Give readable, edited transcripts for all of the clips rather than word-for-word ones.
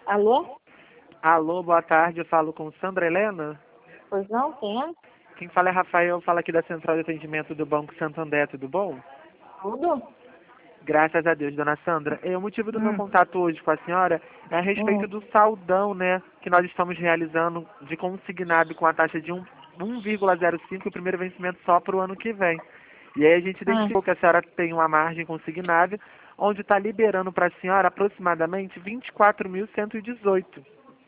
Alô? Alô, boa tarde, eu falo com Sandra Helena. Pois não, quem é? Quem fala é Rafael, fala aqui da Central de Atendimento do Banco Santander, tudo bom? Tudo? Graças a Deus, dona Sandra. O motivo do meu contato hoje com a senhora é a respeito do saldão, né, que nós estamos realizando de consignado com a taxa de 1,05 e o primeiro vencimento só para o ano que vem. E aí a gente identificou que a senhora tem uma margem consignada, onde está liberando para a senhora aproximadamente 24.118.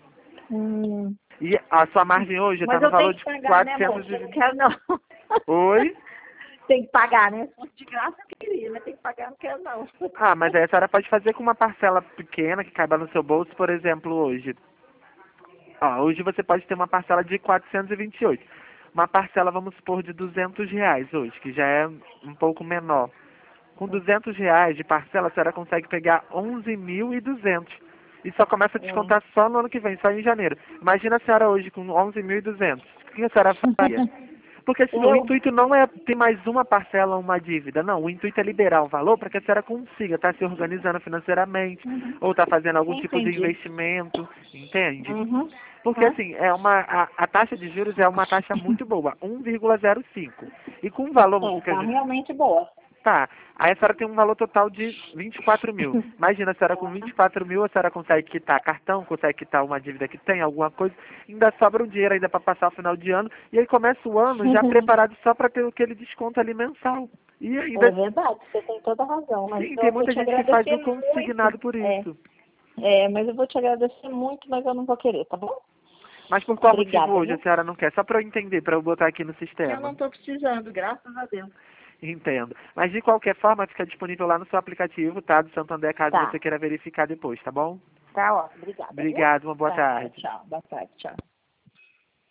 E a sua margem hoje está Mas no eu tenho valor que de pagar, né, moça? Eu não 420. quero, não. Oi? Tem que pagar, né? Se fosse de graça, eu queria, mas tem que pagar, eu não quero, não. Ah, mas aí a senhora pode fazer com uma parcela pequena que caiba no seu bolso, por exemplo, hoje. Ó, hoje você pode ter uma parcela de 428. Uma parcela, vamos supor, de R$ 200 hoje, que já é um pouco menor. Com R$ 200 de parcela, a senhora consegue pegar 11.200. E só começa a descontar só no ano que vem, só em janeiro. Imagina a senhora hoje com 11.200. O que a senhora faria? Porque assim, o Eu? intuito não é ter mais uma parcela ou uma dívida, não. O intuito é liberar o valor para que a senhora consiga estar se organizando financeiramente ou estar fazendo algum tipo de Entendi. investimento, entende? Uhum. Porque assim, a taxa de juros é uma taxa muito boa, 1,05. E com o valor É, que a tá gente... realmente boa. Tá, aí a senhora tem um valor total de 24 mil. Imagina, a senhora com 24 mil, a senhora consegue quitar cartão, consegue quitar uma dívida que tem, alguma coisa, ainda sobra um dinheiro ainda para passar o final de ano, e aí começa o ano já preparado só para ter aquele desconto ali mensal. E É ainda, verdade, você tem toda a razão, mas sim, tem eu vou muita te gente que faz agradecer o muito. consignado por isso. Mas eu vou te agradecer muito, mas eu não vou querer, tá bom? Mas por qual motivo Obrigada, hoje a viu? senhora não quer? Só para eu entender, para eu botar aqui no Eu não sistema. tô precisando, graças a Deus. Entendo. Mas de qualquer forma, fica disponível lá no seu aplicativo, tá? Do Santander, caso Tá, você queira verificar depois, tá bom? tá ótimo, obrigada, viu? Obrigado, uma boa Tá, tarde. tchau, boa tarde, tchau.